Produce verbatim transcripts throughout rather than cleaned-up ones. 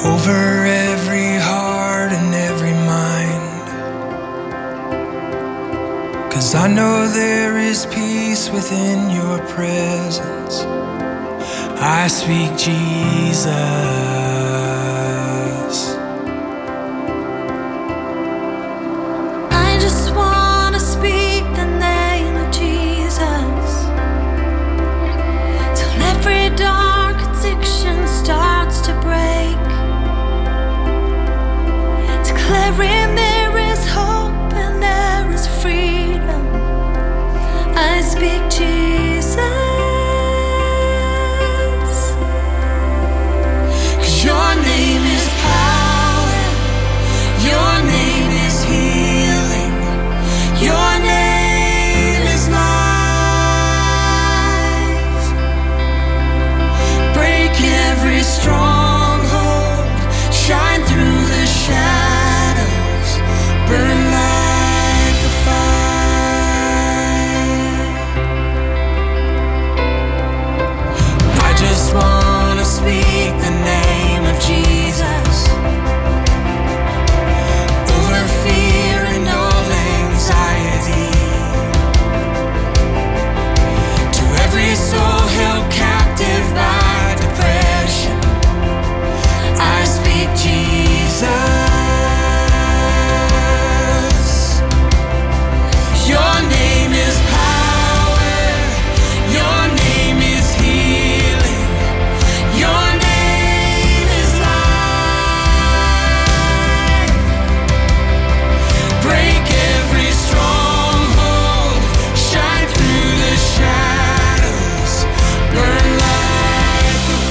over every heart and every mind. 'Cause I know there is peace within your presence. I speak Jesus. I just wanna speak the name of Jesus till every dark addiction starts to break. Declaring there is hope and there is freedom. I speak Jesus. 'Cause your name is power. Your name is healing. Your name is life. Break every stronghold. Shine through the shadows. Burn like a fire. I just wanna speak the name of Jesus over fear and all anxiety. To every soul held captive by depression, I speak Jesus. Your name is power. Your name is healing. Your name is life. Break every stronghold. Shine through the shadows. Burn like a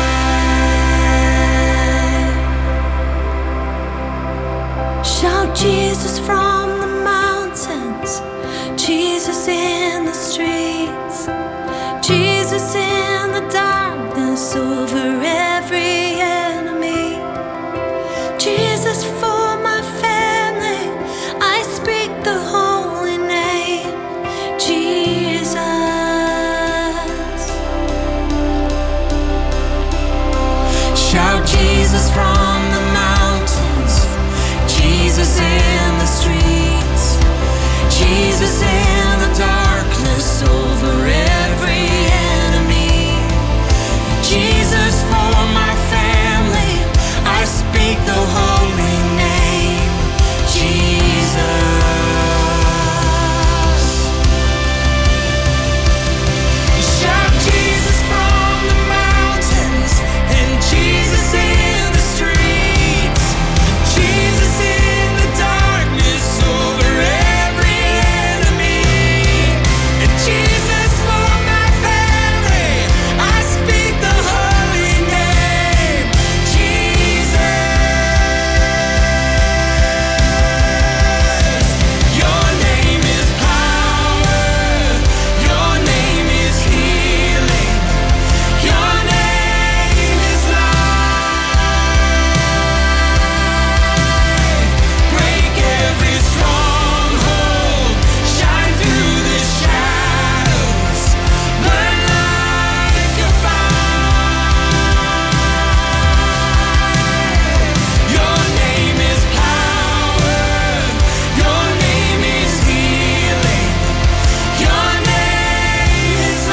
fire. Shout Jesus from the mountains. Jesus in the streets. Jesus in the darkness over every enemy. Jesus for my family. I speak the holy name. Jesus. Shout Jesus from the mountains. Jesus in the streets. Jesus in the darkness over every enemy. Jesus for my family. I speak the holy name. Jesus. Shout Jesus from the mountains and Jesus in the streets. Jesus in the darkness over every enemy. And Jesus for my family. I speak the holy name. Jesus. Your name is power. Your name is healing. Your name is life. Break every stronghold. Shine through the shadows. Burn like a fire. Your name is power. Your name is healing. Your name is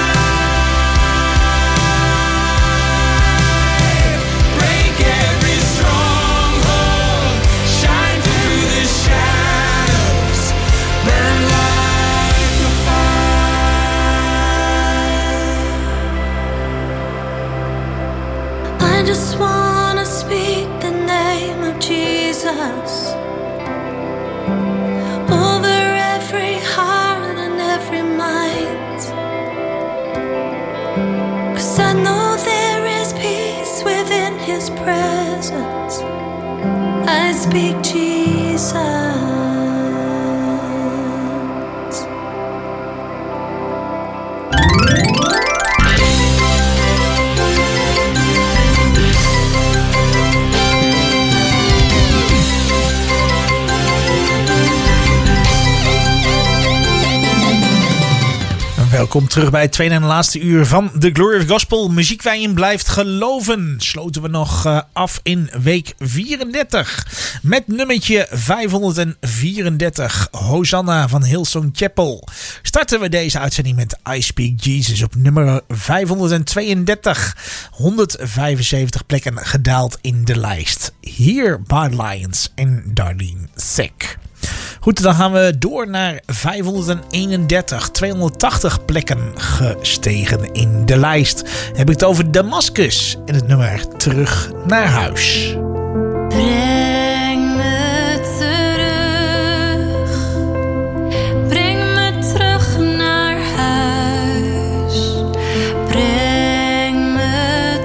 life. Break every stronghold. Shine through the shadows. Burn like a fire. I just wanna speak the name of Jesus over every heart and every mind. 'Cause I know there is peace within His presence. I speak Jesus. welkom terug bij het tweede en laatste uur van The Glory of Gospel. Muziek waar je in blijft geloven. Sloten we nog uh, af in week vierendertig. Met nummertje vijfhonderdvierendertig. Hosanna van Hillsong Chapel. Starten we deze uitzending met I Speak Jesus op nummer vijfhonderdtweeëndertig. honderdvijfenzeventig plekken gedaald in de lijst. Here by Lions en Darlene Zek. Goed, dan gaan we door naar vijfhonderdeenendertig. tweehonderdtachtig plekken gestegen in de lijst. Dan heb ik het over Damascus en het nummer Terug naar huis. Breng me terug, breng me terug naar huis. Breng me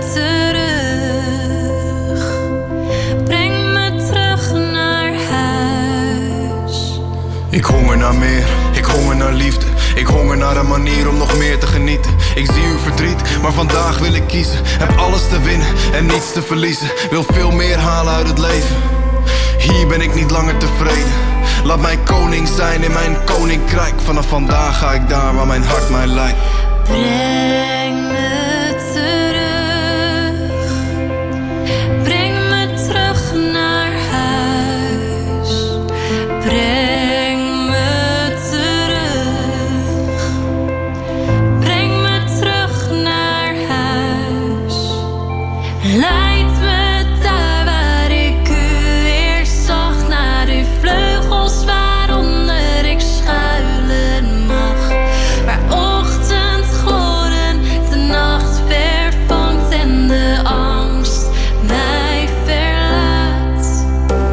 terug, breng me terug naar huis. Ik honger naar meer, ik honger naar liefde. Ik honger naar een manier om nog meer te genieten. Ik zie uw verdriet, maar vandaag wil ik kiezen. Heb alles te winnen en niets te verliezen. Wil veel meer halen uit het leven. Hier ben ik niet langer tevreden. Laat mij koning zijn in mijn koninkrijk. Vanaf vandaag ga ik daar waar mijn hart mij leidt. Breng me terug, breng me terug naar huis. Breng me terug, breng me terug naar huis. Leid me daar waar ik u eerst zag, naar uw vleugels waaronder ik schuilen mag. Waar ochtendgloren de nacht vervangt en de angst mij verlaat.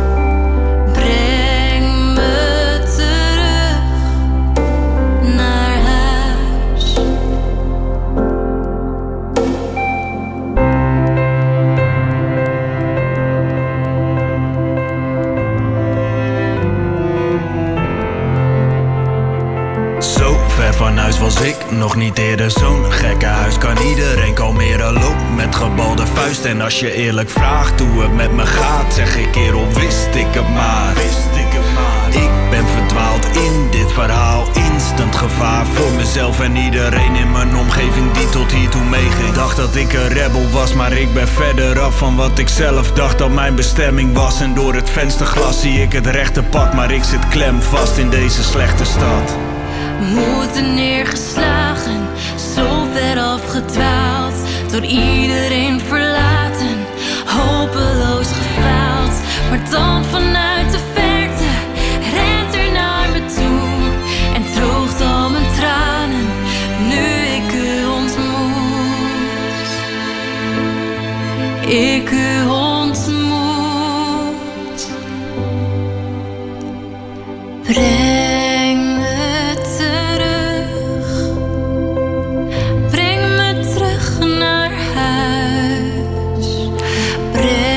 Breng me terug naar huis. Zo ver van huis was ik nog niet eerder. Zo'n gekke huis kan iedereen kalmeren. Loop met gebalde vuist en als je eerlijk vraagt hoe het met me gaat, zeg ik kerel, wist ik het maar. Ik ben verdwaald in dit verhaal. Instant gevaar voor mezelf en iedereen in mijn omgeving die tot hiertoe meeging. Ik dacht dat ik een rebel was, maar ik ben verder af van wat ik zelf dacht dat mijn bestemming was. En door het vensterglas zie ik het rechte pad, maar ik zit klem vast in deze slechte stad. Moeten neergeslagen, zo ver afgedwaald, door iedereen verlaten, hopeloos gefaald. Maar dan vanuit de verte rent er naar me toe en droogt al mijn tranen, nu ik u ontmoet. Ik u ontmoet. Breng me terug, breng me terug naar huis. Breng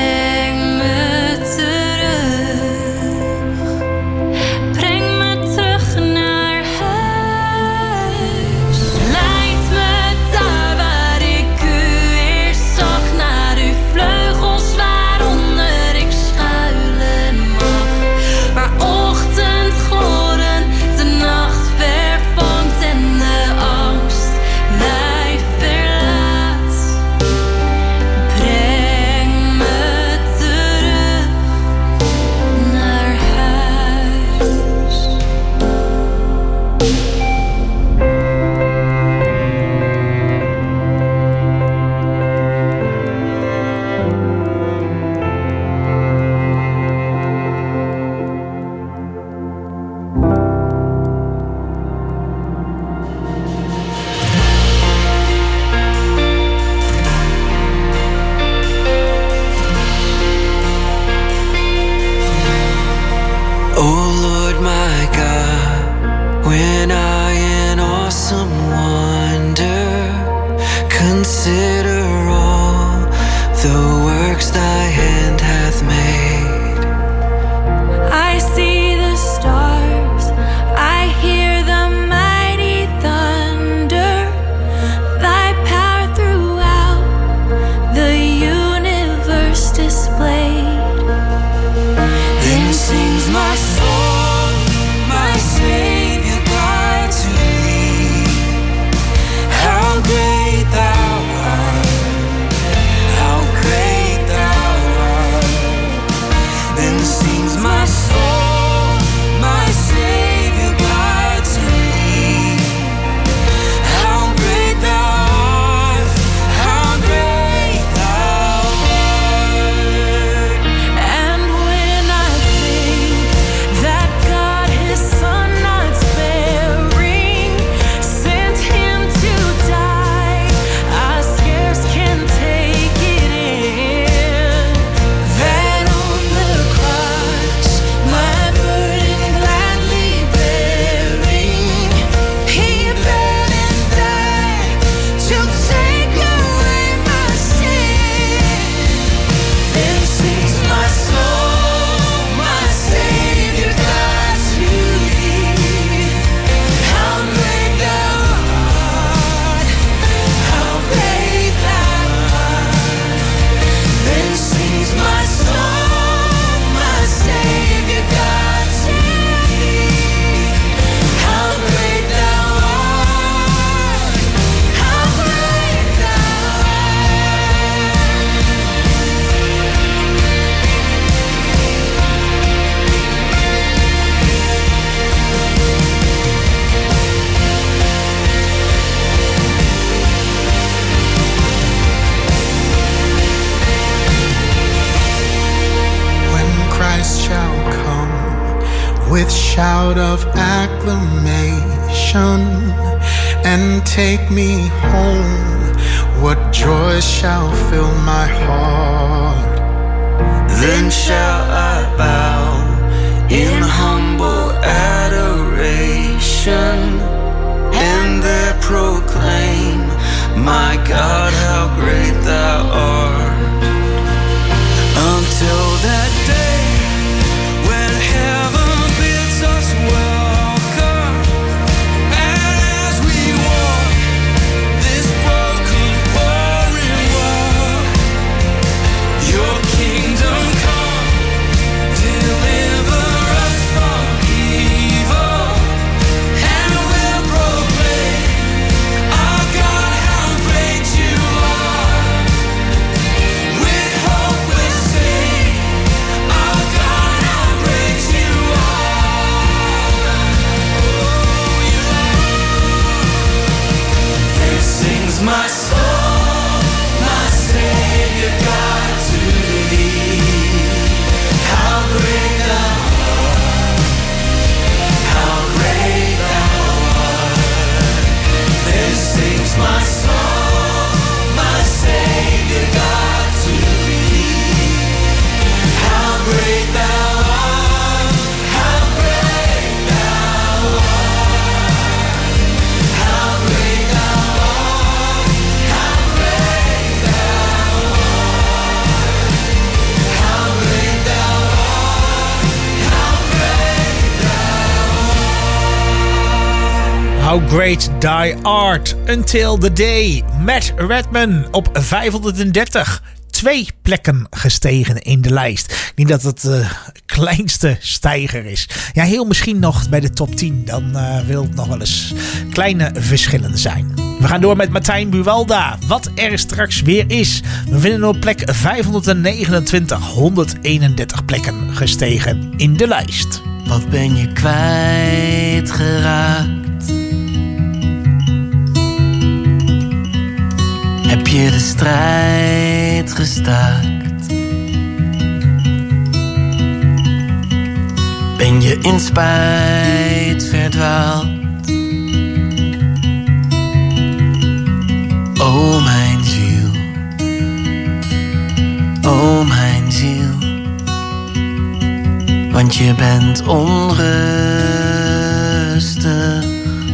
with shout of acclamation and take me home. What joy shall fill my heart? Then shall I bow in humble adoration and there proclaim, my God, how great thou art. Until that day when heaven bids us welcome, and as we walk this broken, boring world, your kingdom come, deliver us from evil, and we'll proclaim, our God, how great you are. With hope we'll sing, our God, how great you are. Oh, you are. Then sings my soul, my Savior God, to thee. How great thou art, how great thou art. Then sings my soul, my Savior God, to thee. How great thou art, how great thou art. How great thou art, how great thou art. How great thou art, how great thou art. How Great Thy Art, Until the Day. Matt Redman op vijfhonderddertig. Twee plekken gestegen in de lijst. Ik denk dat het de uh, kleinste stijger is. Ja, heel misschien nog bij de top tien. Dan uh, wil het nog wel eens kleine verschillen zijn. We gaan door met Martijn Buwalda. Wat er straks weer is. We vinden op plek vijfhonderdnegenentwintig. honderdeenendertig plekken gestegen in de lijst. Wat ben je kwijtgeraakt? Heb je de strijd gestaakt? Ben je in spijt verdwaald? O mijn ziel, o mijn ziel, want je bent onrustig.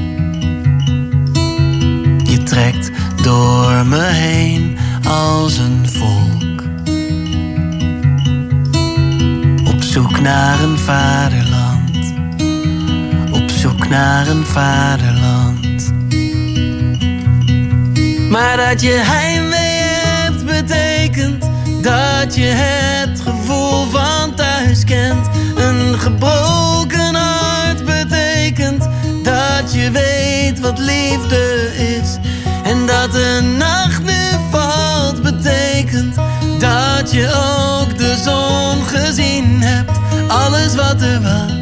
Je trekt door me heen als een volk, op zoek naar een vaderland, op zoek naar een vaderland. Maar dat je heimwee hebt betekent dat je het gevoel van thuis kent. Een gebroken hart betekent dat je weet wat liefde is. En dat de nacht nu valt betekent dat je ook de zon gezien hebt. Alles wat er was,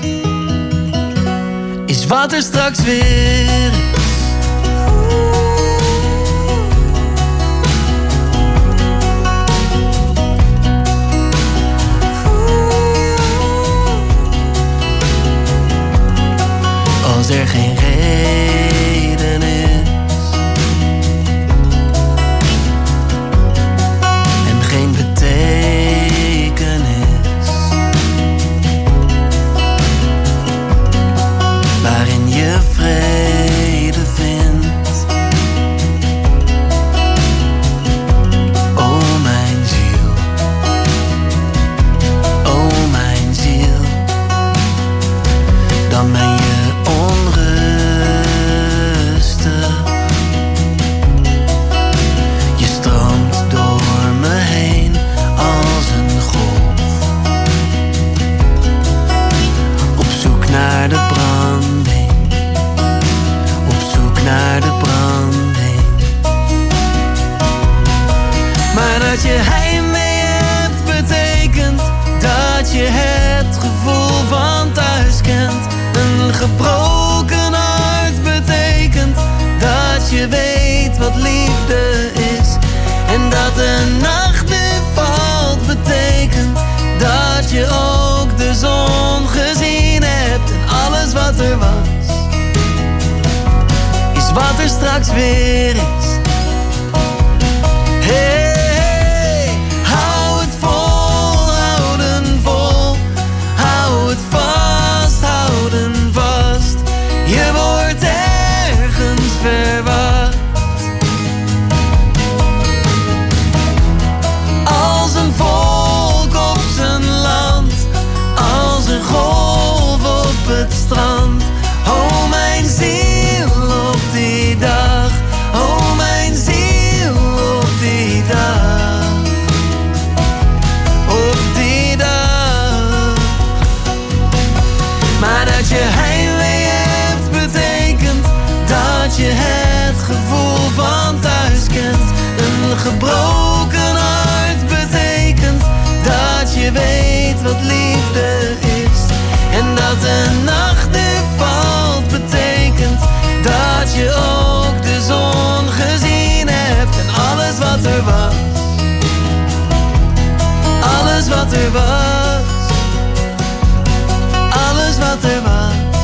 is wat er straks weer is. Als er geen reden is en geen betekenis, waarin je vrede vindt. O mijn ziel, o mijn ziel, dan ben je onrustig. Je stroomt door me heen als een golf, op zoek naar de branding, op zoek naar de branding. Maar dat je heimwee hebt betekent dat je het gevoel van thuis kent. Een gebroken hart betekent dat je weet wat liefde is. En dat de nacht nu valt betekent dat je ook de zon gezien hebt. wat er was, is wat er straks weer is. Hey, hey, hou het vol, houden vol. Hou het vast, houden vast. Je wordt ergens verwacht. Als een volk op zijn land, als een golf op het strand. Oh mijn ziel op die dag, oh mijn ziel op die dag, op die dag. Maar dat je heimwee hebt betekent dat je het gevoel van thuis kent. Een gebroken hart betekent dat je weet wat liefde is. En dat de nacht nu valt betekent dat je ook de zon gezien hebt. En alles wat er was, alles wat er was, alles wat er was,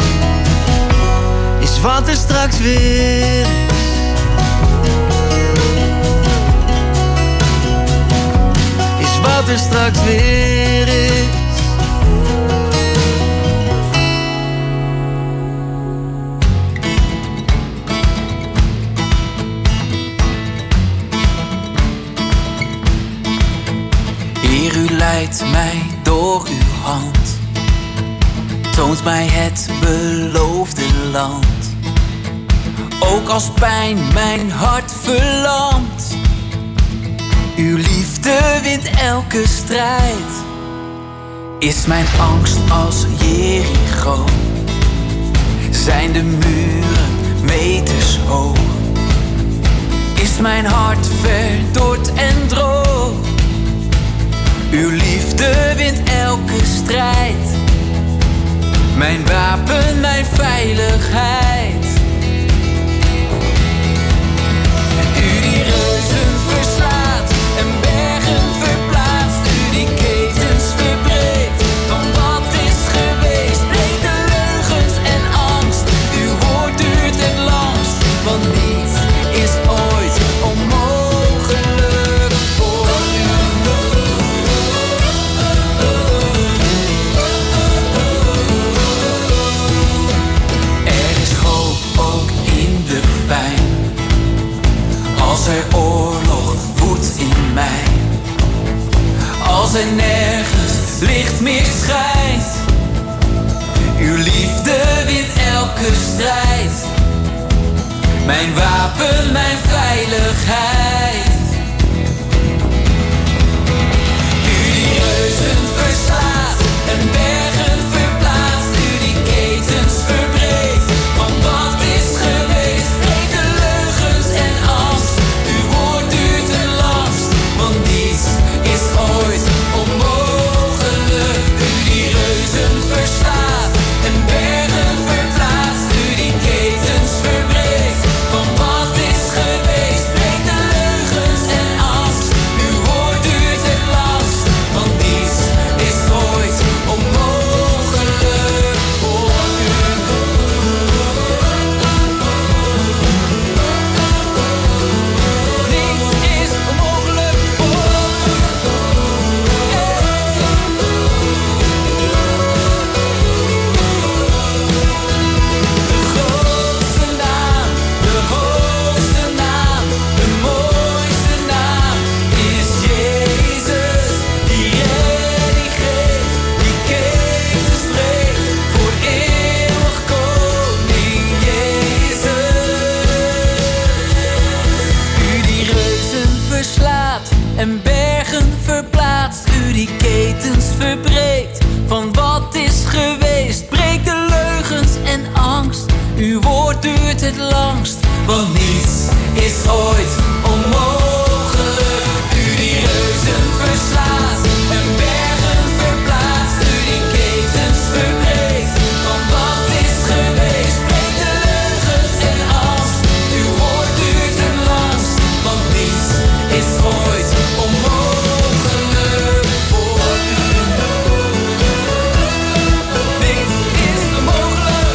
is wat er straks weer is. Is wat er straks weer is. Heer, u leidt mij door uw hand, toont mij het beloofde land. Ook als pijn mijn hart verlamt, uw liefde wint elke strijd. Is mijn angst als Jericho, zijn de muren meters hoog. Is mijn hart verdord en droog, uw liefde wint elke strijd. Mijn wapen, mijn veiligheid. U die reuzen verslaat en bergen verplaatst. U die ketens verbreekt van wat is geweest. Breekt de leugens en angst. Uw woord duurt het langst, want niets is ooit onmogelijk voor u. Als er oorlog woedt in mij, als er nergens licht meer schijnt, uw liefde wint elke strijd. Mijn wapen, mijn veiligheid. U die reuzen verslaat en bergen verplaatst, u die ketens verbreekt van wat is geweest. Breekt de leugens en angst. Uw woord duurt het langst, want niets is ooit onmogelijk. U die reuzen verslaat en bergen verplaatst, u die ketens verbreekt van wat is geweest. Breekt de leugens en angst. Uw woord duurt het langst, want niets is ooit onmogelijk voor u. En bergen verplaatst, u die ketens verbreekt van wat is geweest. Breekt de leugens en angst, uw woord duurt het langst, want niets is ooit onmogelijk. U die reuzen verslaat en bergen verplaatst, u die ketens verbreekt van wat is geweest. Breekt de leugens en angst, uw woord duurt het langst, want niets is ooit onmogelijk voor u. Niets is onmogelijk.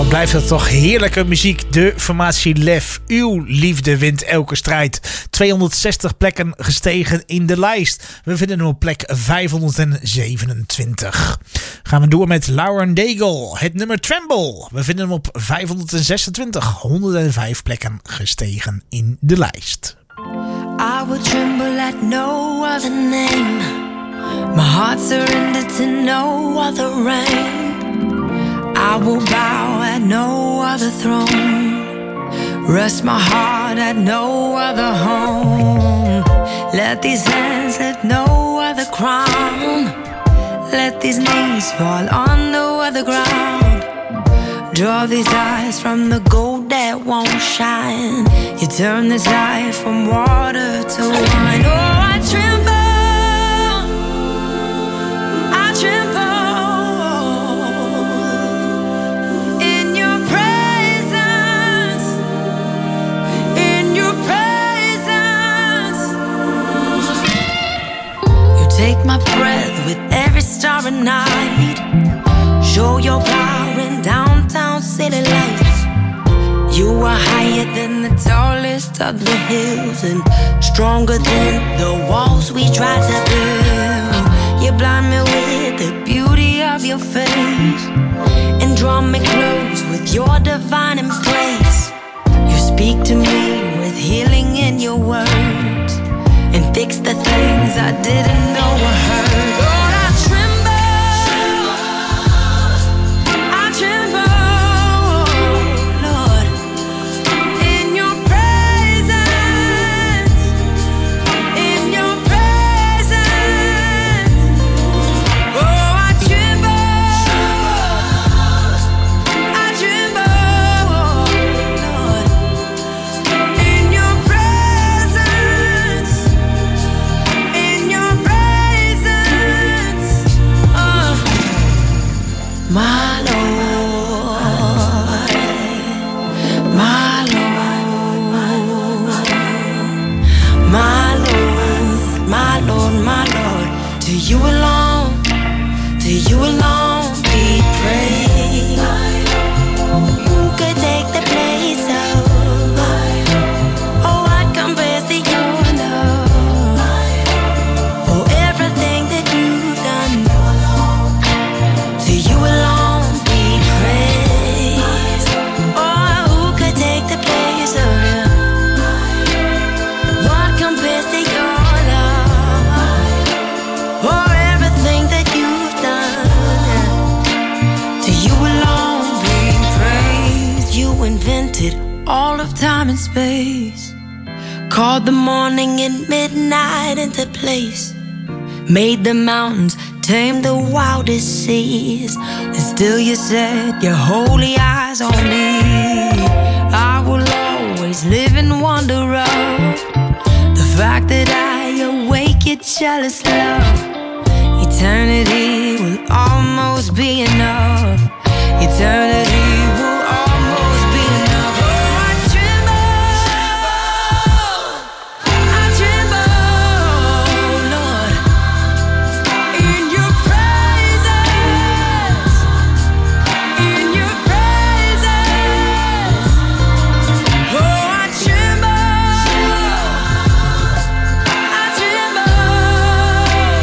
Blijft dat toch heerlijke muziek. De formatie Lef. Uw liefde wint elke strijd. tweehonderdzestig plekken gestegen in de lijst. We vinden hem op plek vijfhonderdzevenentwintig. Gaan we door met Lauren Daigle. Het nummer Tremble. We vinden hem op vijfhonderdzesentwintig. honderdvijf plekken gestegen in de lijst. I will tremble at no other name. My heart surrendered to no other reign. I will bow at no other throne. Rest my heart at no other home. Let these hands lift no other crown. Let these knees fall on no other ground. Draw these eyes from the gold that won't shine. You turn this life from water to wine. Oh, I tremble, I tremble. Take my breath with every starry night. Show your power in downtown city lights. You are higher than the tallest of the hills and stronger than the walls we tried to build. You blind me with the beauty of your face and draw me close with your divine embrace. You speak to me with healing in your words and fix the things I didn't know I heard. Lord, I tremble, I tremble, Lord, in your presence, in your presence. Oh, I tremble, I tremble, Lord, in your presence. My Lord, my Lord, my Lord, my Lord, my Lord. To you alone, to you alone be praised. Who could take the place of? Oh, what compares to your love? Oh, everything that you've done. To you alone be praised. Oh, who could take the place of you? What compares to your love? Oh, everything that you've done. To you alone be praised. You invented all of time and space. Called the morning and midnight into place. Made the mountains, tamed the wildest seas. And still you set your holy eyes on me. I will always live in wonder of the fact that I awake your jealous love. Eternity will almost be enough. Eternity will almost be enough. Oh, I tremble, I tremble, Lord, in your presence, in your presence. Oh, I tremble, I tremble,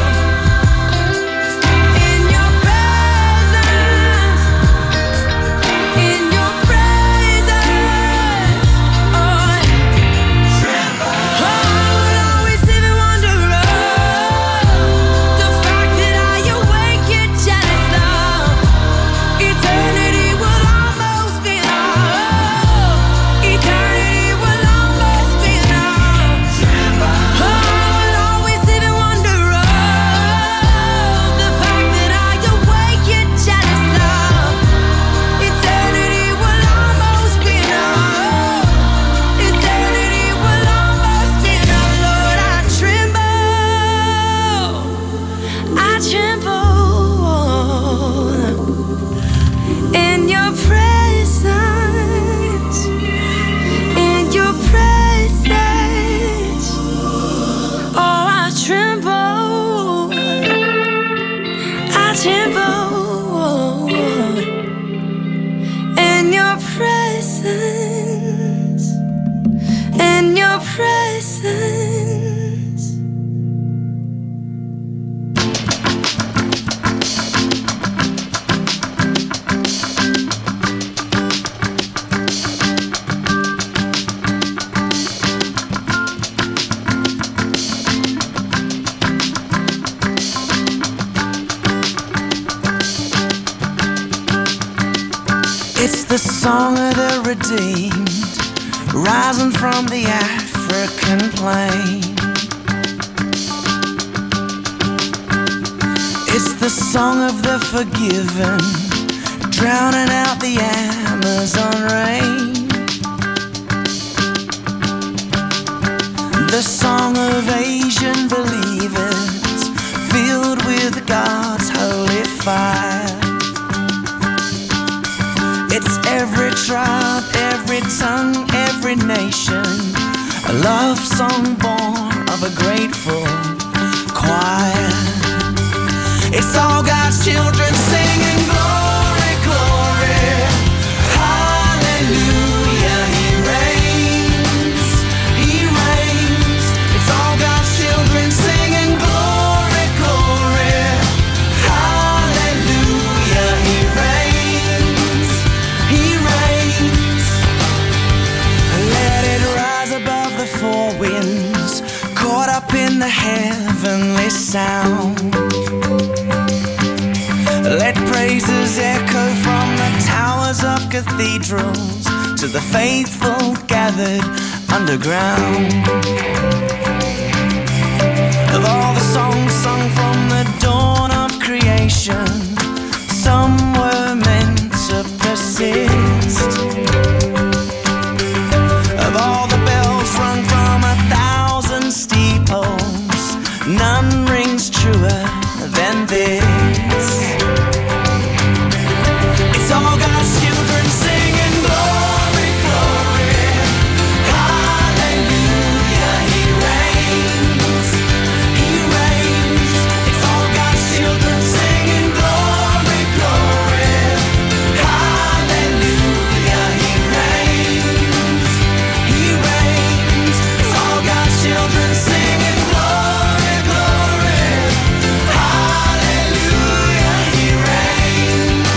in your presence. It's the song of the redeemed, rising from the African plain. It's the song of the forgiven, drowning out the Amazon rain. The song of Asian believers, filled with God's holy fire. It's every tribe, every tongue, every nation, a love song born of a grateful choir. It's all God's children singing glory, glory, hallelujah, He reigns, He reigns. It's all God's children singing glory, glory, hallelujah, He reigns, He reigns. Let it rise above the four winds, caught up in the heavenly sound. Let praises echo from the towers of cathedrals to the faithful gathered underground. Of all the songs sung from the dawn of creation, some were meant to persist. Of all the bells rung from a thousand steeples, none rings truer than this. It's all God's children singing glory, glory, hallelujah, He reigns, He reigns. It's all God's children singing glory, glory, hallelujah, He reigns, He reigns. It's all God's children singing glory, glory, hallelujah, He reigns.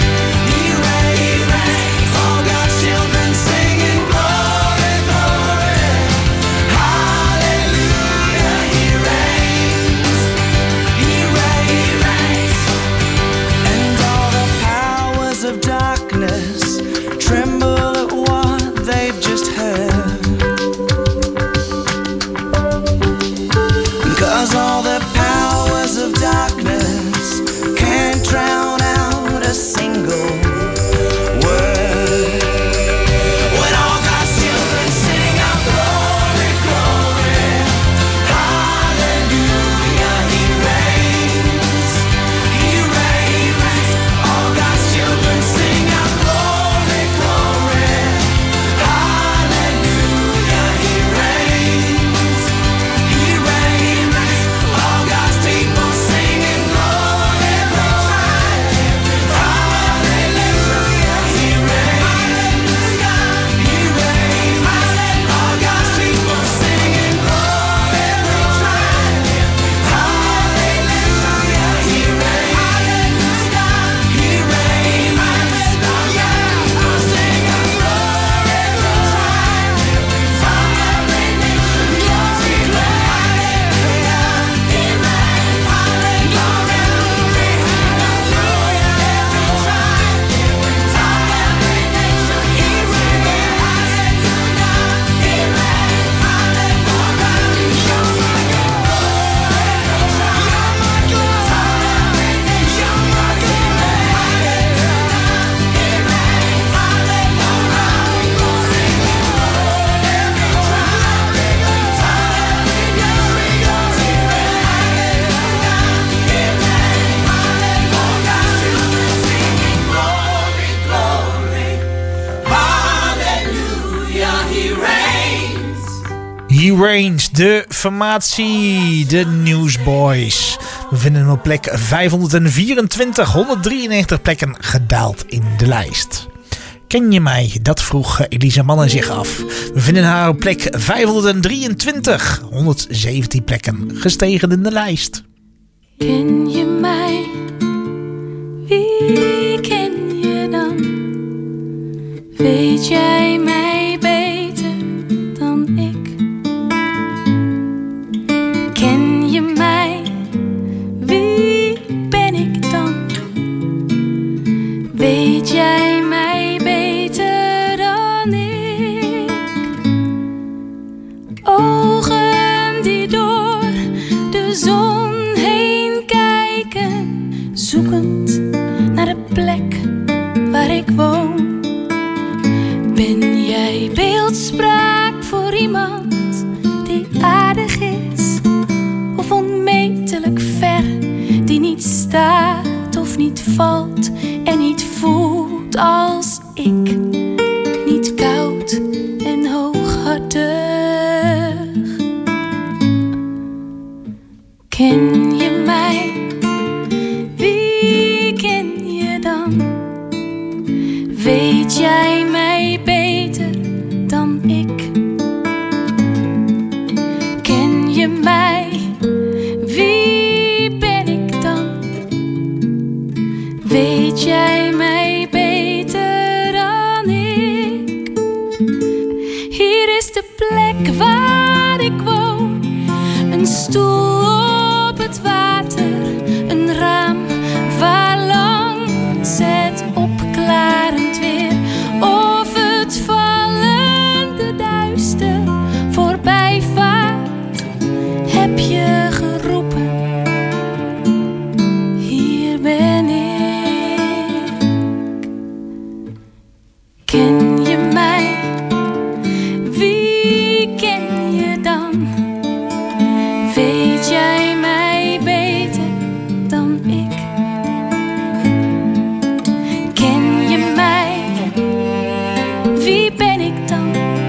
Of darkness tremble at what they've just heard, 'cause all the powers of darkness can't drown out a single word. When all God's children sing out glory, glory, hallelujah, He reigns, He reigns. All God's children sing out glory, glory, hallelujah, He reigns, He reigns. All God's people singing glory, glory, hallelujah, He reigns, He reigns. All God's people singing glory, glory, hallelujah, He reigns, He reigns. He reigns, de formatie, de Newsboys. We vinden hem op plek vijfhonderdvierentwintig, honderddrieënnegentig plekken gedaald in de lijst. Ken je mij? Dat vroeg Elisa Mannen zich af. We vinden haar op plek vijfhonderddrieëntwintig, honderdzeventien plekken gestegen in de lijst. Ken je mij? Wie ken je dan? Weet jij mij beter dan ik? Ken je mij? Wie ben ik dan? Weet jij mij beter ik woon. Ben jij beeldspraak voor iemand die aardig is of onmetelijk ver, die niet staat of niet valt en niet voelt als ik, niet koud en hooghartig. Ken je mij? Wie ken je dan? Weet jij mij beter dan ik? Ken je mij? Wie ben ik dan? Weet jij mij beter dan ik? Hier is de plek waar ik woon, een stoel op het water, een raam waar langs het opklarend weer of het vallende duister voorbij vaart. Heb je geroepen, hier ben ik. Ken je mij? Wie ken je dan? Weet jij mij beter dan ik? Ken je mij? Wie ben ik dan?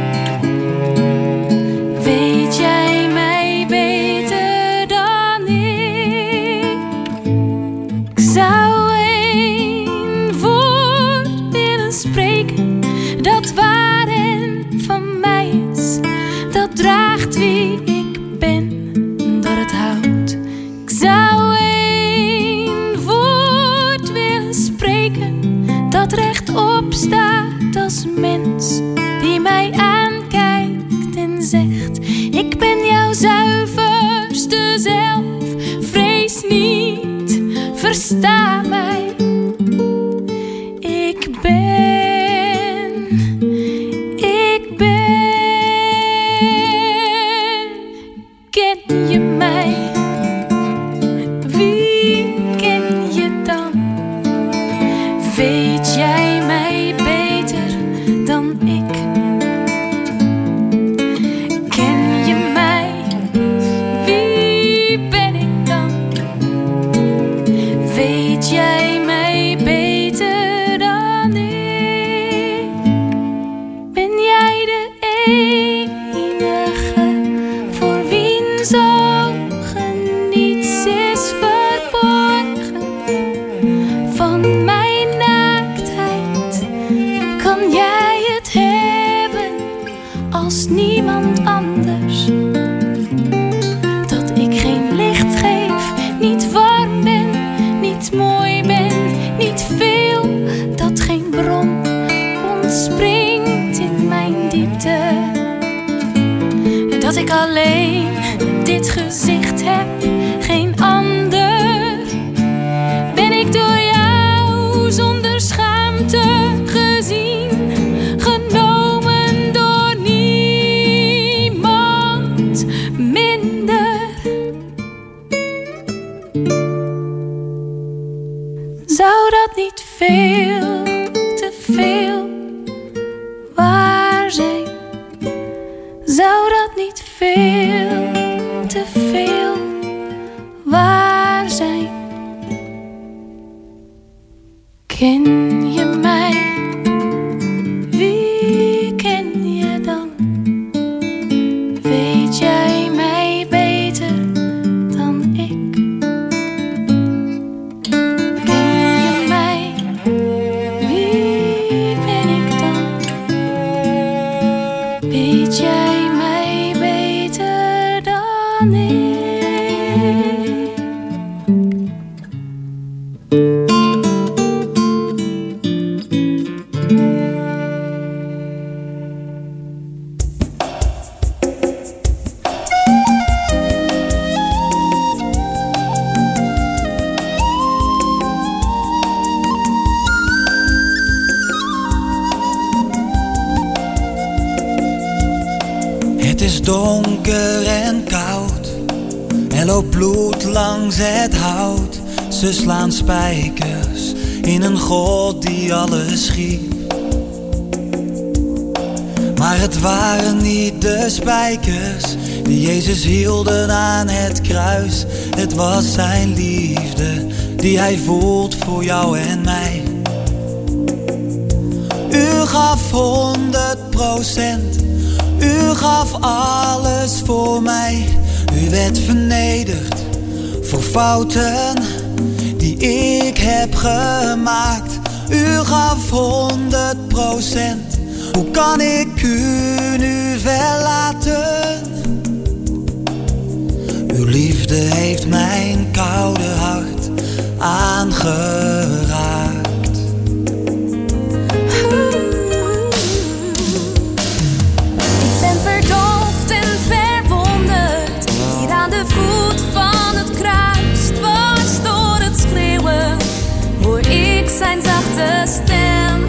Weet jij mij beter dan ik? Ik zou een woord willen spreken dat waar en van mij is, dat draagt wie ik ben door het hout. Ik zou een woord willen spreken dat rechtop staat als mens, die mij aankijkt en zegt: ik ben jouw zuiverste zelf, vrees niet, versta mij. Ik ben, ik ben. Ken je mij? Wie ken je dan? Weet jij mij beter dan ik? Ken je mij? Wie ben ik dan? Weet jij mij beter dan ik? Ben jij de enige voor wien ogen niets is verborgen van mijn naaktheid? Kan jij het hebben als niemand anders? Dat ik geen licht geef, niet warm ben, niet mooi ben, niet veel, dat geen bron ontspringt in mijn diepte. Dat ik alleen dit gezicht heb, geen ander. Ben ik door jou zonder schaamte gezien, genomen door niemand minder. Zou dat niet veel te veel waar zijn? Zou dat niet veel te veel waar zijn? Ken je mij? Wie ken je dan? Weet jij mij beter dan ik? Ken je mij? Wie ben ik dan? Weet jij mij beter dan ik? Het is donker en koud, er loopt bloed langs het hout. Ze slaan spijkers in een God die alles schiep. Maar het waren niet de spijkers die Jezus hielden aan het kruis. Het was zijn liefde die hij voelt voor jou en mij. U gaf honderd procent, u gaf alles voor mij. U werd vernederd voor fouten die ik heb gemaakt. U gaf honderd procent, hoe kan ik u nu verlaten? Uw liefde heeft mijn koude hart aangeraakt. Ik ben verdoofd en verwonderd, hier aan de voet van het kruis. Dwars door het schreeuwen hoor ik zijn zachte stem.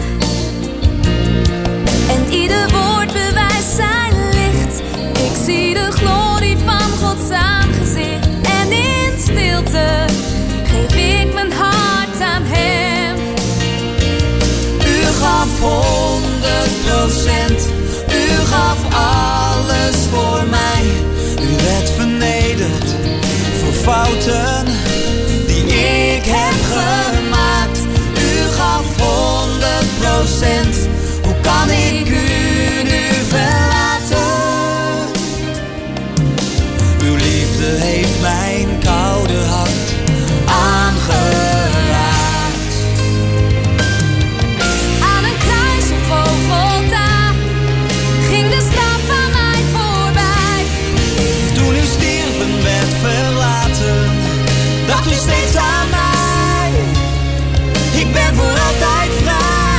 En ieder woord bewijst zijn licht. Ik zie de glorie van Gods aangezicht. En in stilte geef ik mijn hart aan hem. U gaf honderd procent, u gaf alles voor mij. U werd vernederd voor fouten die ik heb gemaakt. U gaf honderd procent, hoe kan ik u nu verlaten? Uw liefde heeft mijn koude hart aangeraakt. Aan een kruis op Golgotha ging de straf van mij voorbij. Toen u stierven werd verlaten, dacht u steeds aan mij. Ik ben voor altijd vrij.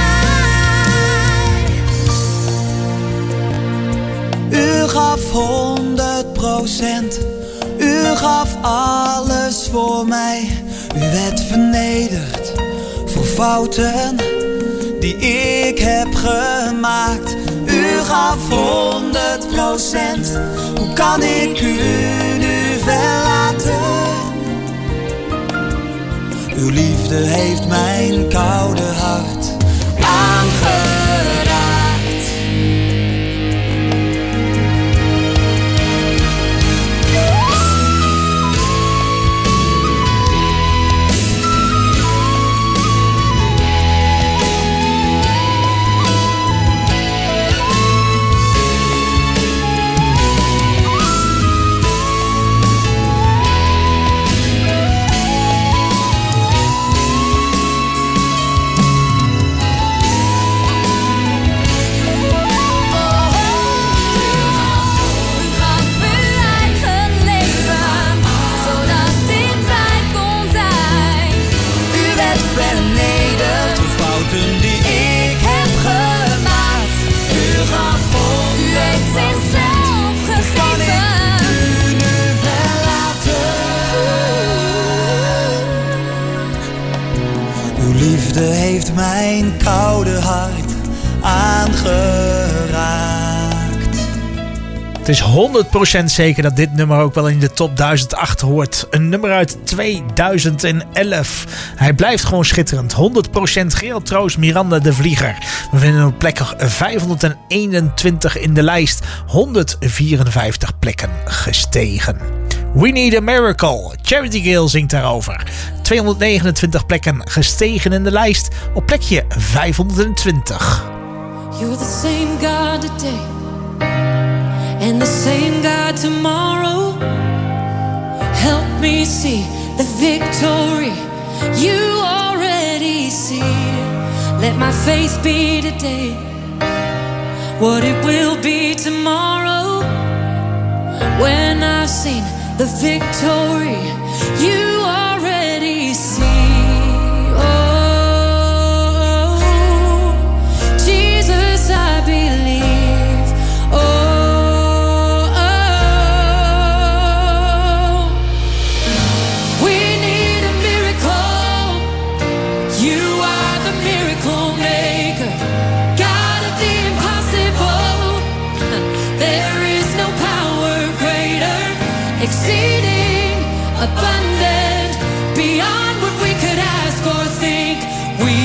U gaf honderd procent, u gaf alles voor mij. U werd vernederd voor fouten die ik heb gemaakt. U gaf honderd procent, hoe kan ik u nu verlaten? Uw liefde heeft mijn koude hart aangeraakt. Heeft mijn koude hart aangeraakt. Het is honderd procent zeker dat dit nummer ook wel in de top duizend acht hoort. Een nummer uit tweeduizend elf. Hij blijft gewoon schitterend. honderd procent Gerald Troost, Miranda de Vlieger. We vinden hem op plek vijfhonderdeenentwintig in de lijst. honderdvierenvijftig plekken gestegen. We Need a Miracle. Charity Gale zingt daarover. tweehonderdnegenentwintig plekken gestegen in de lijst. Op plekje vijfhonderdtwintig. You're the same God today and the same God tomorrow. Help me see the victory you already see. Let my faith be today what it will be tomorrow. When I've seen the victory you already see. Oh, Jesus, I believe. Oh, oh, we need a miracle. You are the miracle maker, God of the impossible. There is no power greater, exceeding abundant, beyond what we could ask or think. We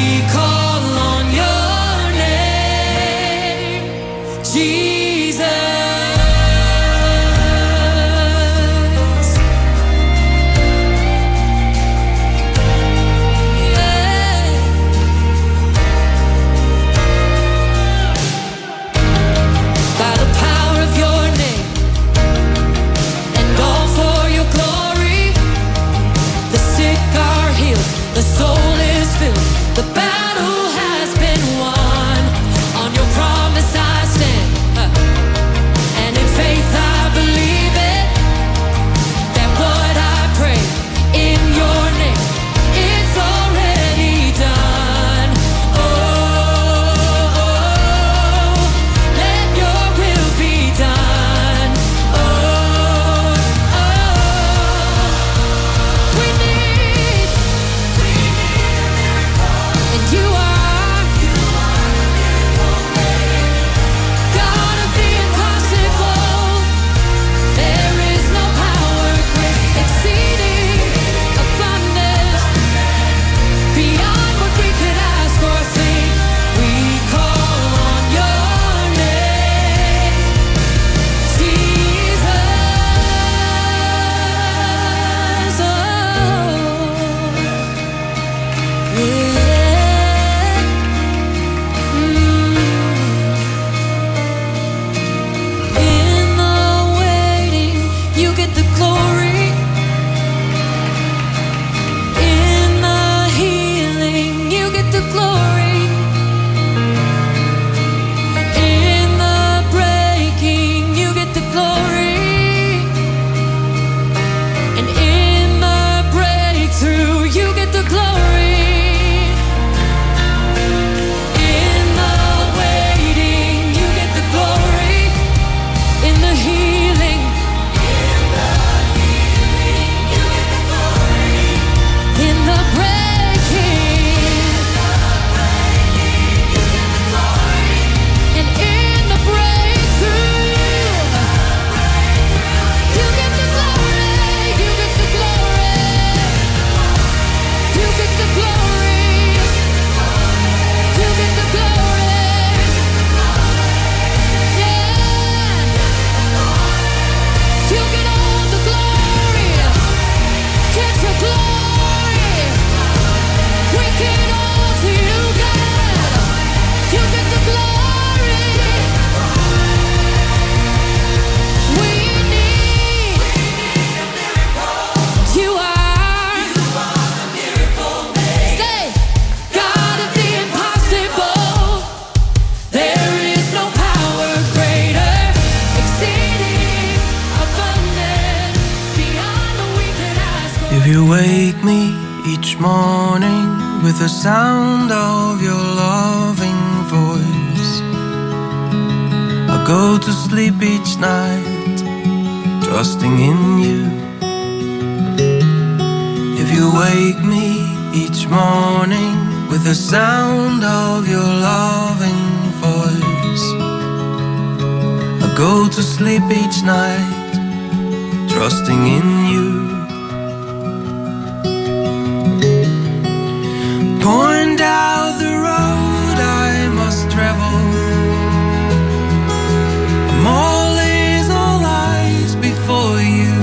the glory. In the breaking, you get the glory. And in the breakthrough, you get the glory. If you wake me each morning with the sound of your loving voice, I go to sleep each night trusting in you. If you wake me each morning with the sound of your loving voice, I go to sleep each night trusting in you. Point out the road I must travel, I'm all is all lies before you.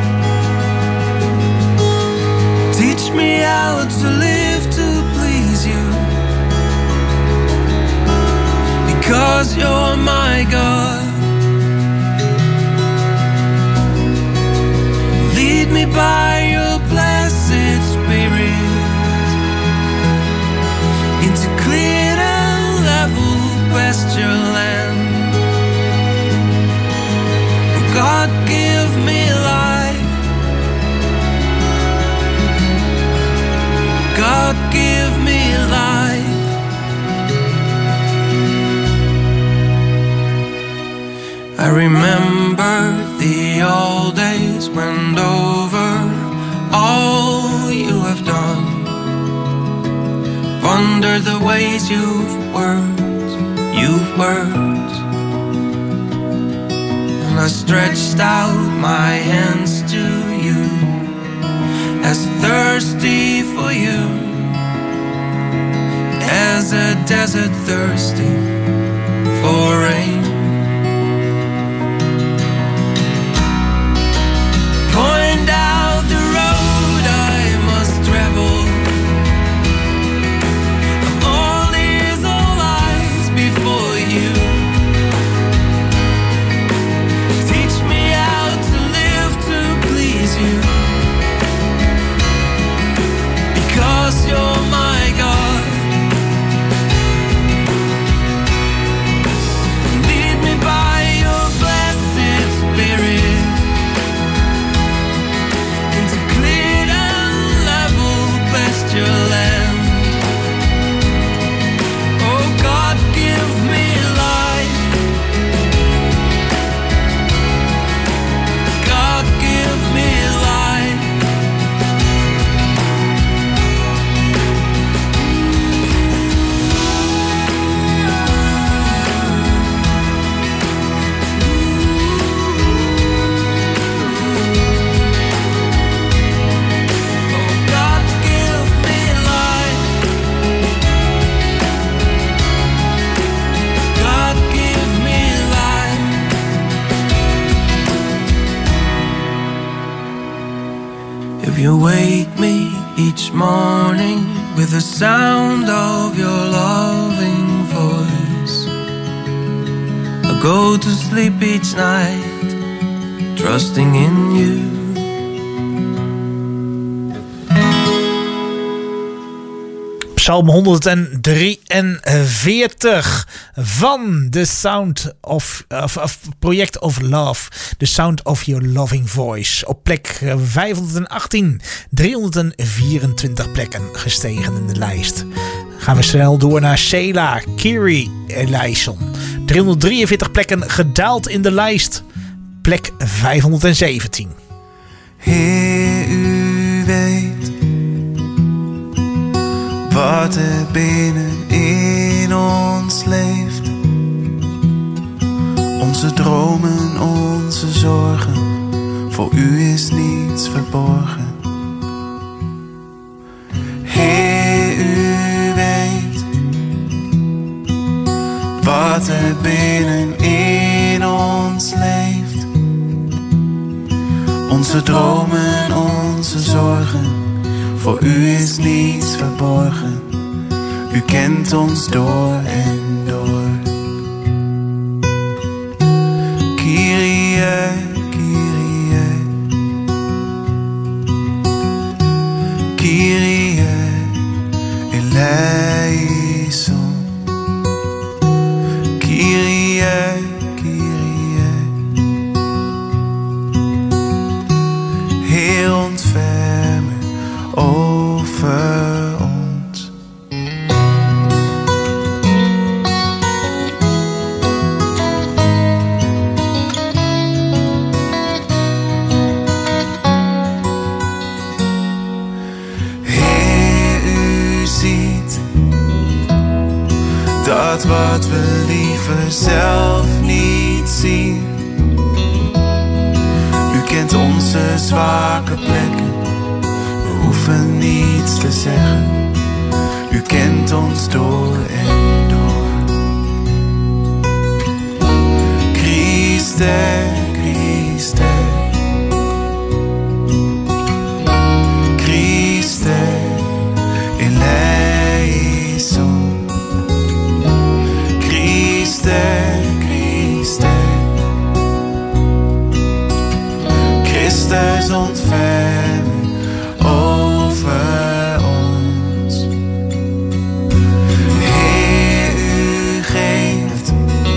Teach me how to live to please you, because you're my God. Lead me by your blessed Spirit into clear and level pasture land. Oh God, give me life. God, give me life. I remember the old days when over all you have done. Wonder the ways you've worked, you've worked. And I stretched out my hands to you, as thirsty for you as a desert thirsty for rain. Point out the road I must travel, you're my God. Lead me by your blessed Spirit into clear and level pasture land. Oh God, give me life. God, give me life. If you wake me each morning with the sound of your loving voice, I go to sleep each night trusting in you. Psalm honderddrieënveertig van The Sound of, of, of Project of Love. The Sound of Your Loving Voice. Op plek vijfhonderdachttien. driehonderdvierentwintig plekken gestegen in de lijst. Gaan we snel door naar Selah, Kyrie Eleison. driehonderddrieënveertig plekken gedaald in de lijst. Plek vijfhonderdzeventien. Heer, u weet wat er binnen in ons leeft. Onze dromen, onze zorgen, voor u is niets verborgen. Heer, u weet wat er binnen in ons leeft. Onze dromen, onze zorgen, voor u is niets verborgen. U kent ons door en door. Kyrie, Kyrie, Kyrie eleison. Kyrie, Kyrie. Heer, ontferm u over ons. Heer, u ziet dat wat we liever zelf niet zien. U kent onze zwakke plekken, we hoeven niets te zeggen. U kent ons door en door. Christe, Christe, Christe eleison. Christe, Christe, Christus ontferm u over ons. Heer, u geeft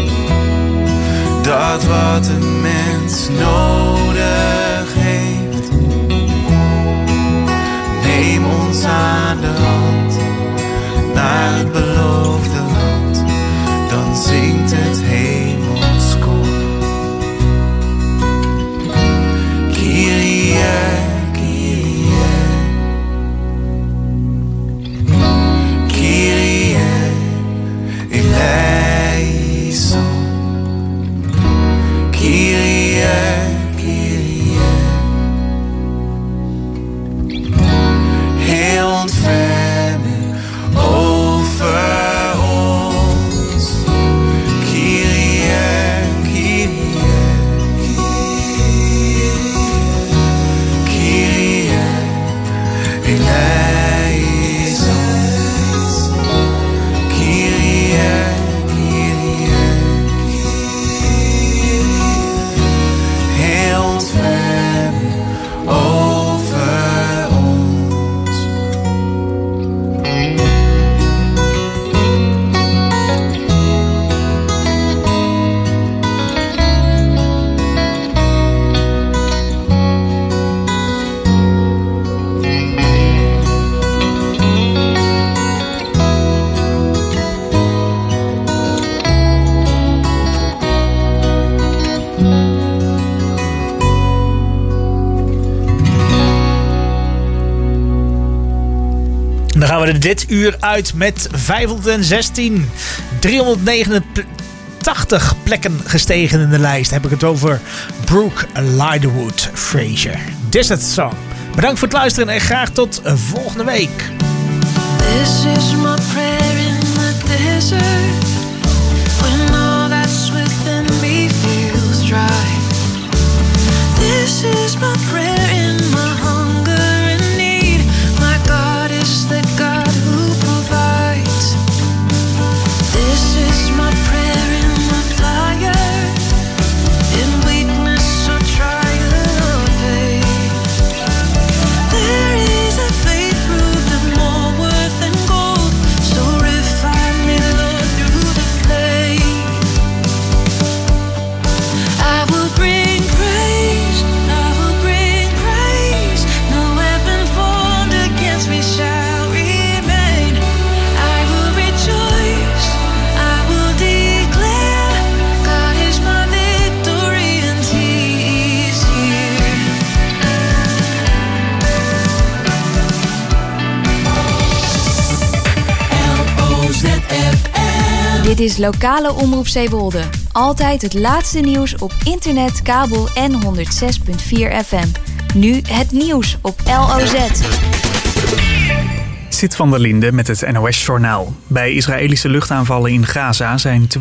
dat wat een mens nodig heeft. Neem ons aan de hand naar het beloofde land, dan zingt het hemelskoor. Kyrie, Kyrie, Kyrie eleison. Kyrie, Kyrie. Heer, ontferm u over ons. Kyrie, Kyrie, Kyrie eleison. Kyrie, Kyrie. Heer, ontferm u over ons. Dan gaan we er dit uur uit met vijfhonderdzestien. driehonderdnegenentachtig plekken gestegen in de lijst. Heb ik het over Brooke Ligertwood Fraser. Desert Song. Bedankt voor het luisteren en graag tot volgende week. This is my prayer in the desert, when all that's within me feels dry. This is my prayer in my hunger and need. My God is the God who provides. This is my prayer in the fire, in weakness or trial or pain. There is a faith proved of more worth than gold. Dit is lokale Omroep Zeewolde. Altijd het laatste nieuws op internet, kabel en honderd zes komma vier F M. Nu het nieuws op L O Z. Sit van der Linde met het N O S-journaal. Bij Israëlische luchtaanvallen in Gaza zijn twee